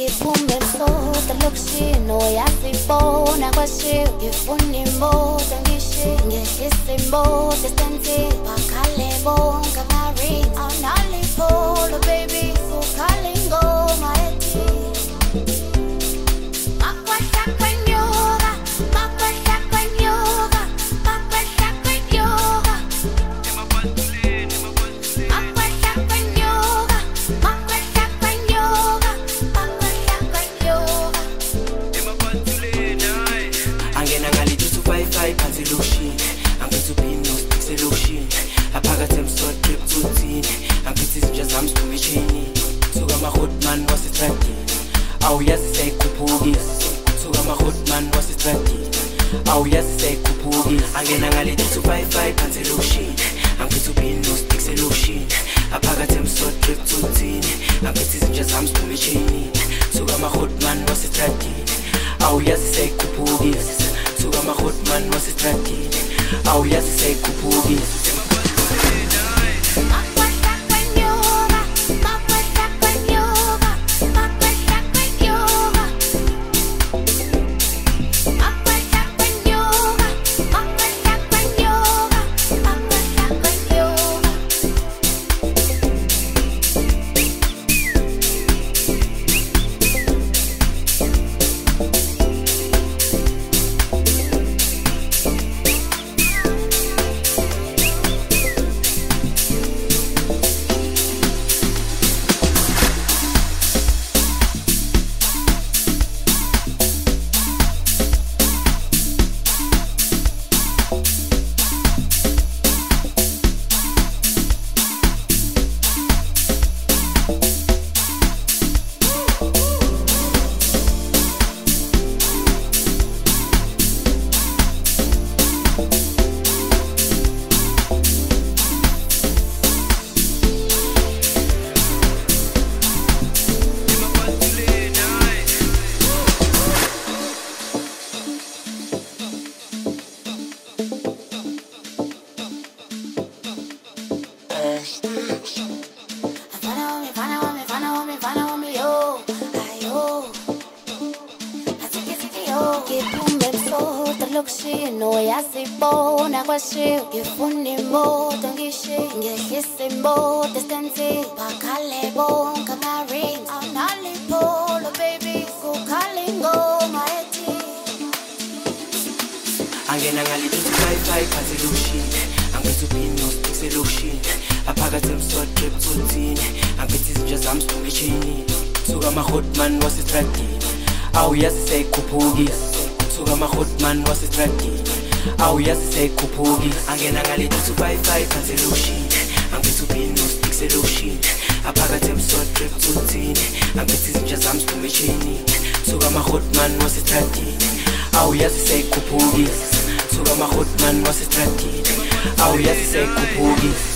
ngiphume ebusuku elokushini uyasibona kwashiwo ngifuna imoto ngishiye ngehlisa imoto esensini bakhale bonke ama-rings awunalipolo baby ukhale ingoma ethi awuyazi seyikhuphukisa suka ama-hotman wasitradini awuyazi seyikhuphukisa angena ngale 255 phansi elokushini angiphethe ubhini nostix elokushini aphakathi emsodrip tuthini angiphethe izinja zami siphume etshenini suka ama-hotman wasitradini awuyazi seyikhuphukisa suka ama-hotman wasitradini awuyazi seyikhuphukisa uyasibona kwashiwo ngifuna imoto ngishiye ngehlisa imoto esensini bakhale bonke ama-rings awunalipolo baby kukhale ingoma ethi angena ngale 255 phansi elokushini angiphethe ubhini nostix elokushini aphakathi emsodrip tuthini angiphethe izinja zami siphume etshenini suka ama-hotman wasitradini awuyazi seyikhuphukisa suka ama-hotman wasitradini awuyazi seyikhuphukisa angena ngale 255 phansi elokushini angiphethe ubhini nostix elokushini aphakathi emsodrip tuthini angiphethe izinja zami siphume etshenini suka ama-hotman wasitradini awuyazi seyikhuphukisa suka ama-hotman wasitradini awuyazi seyikhuphukisa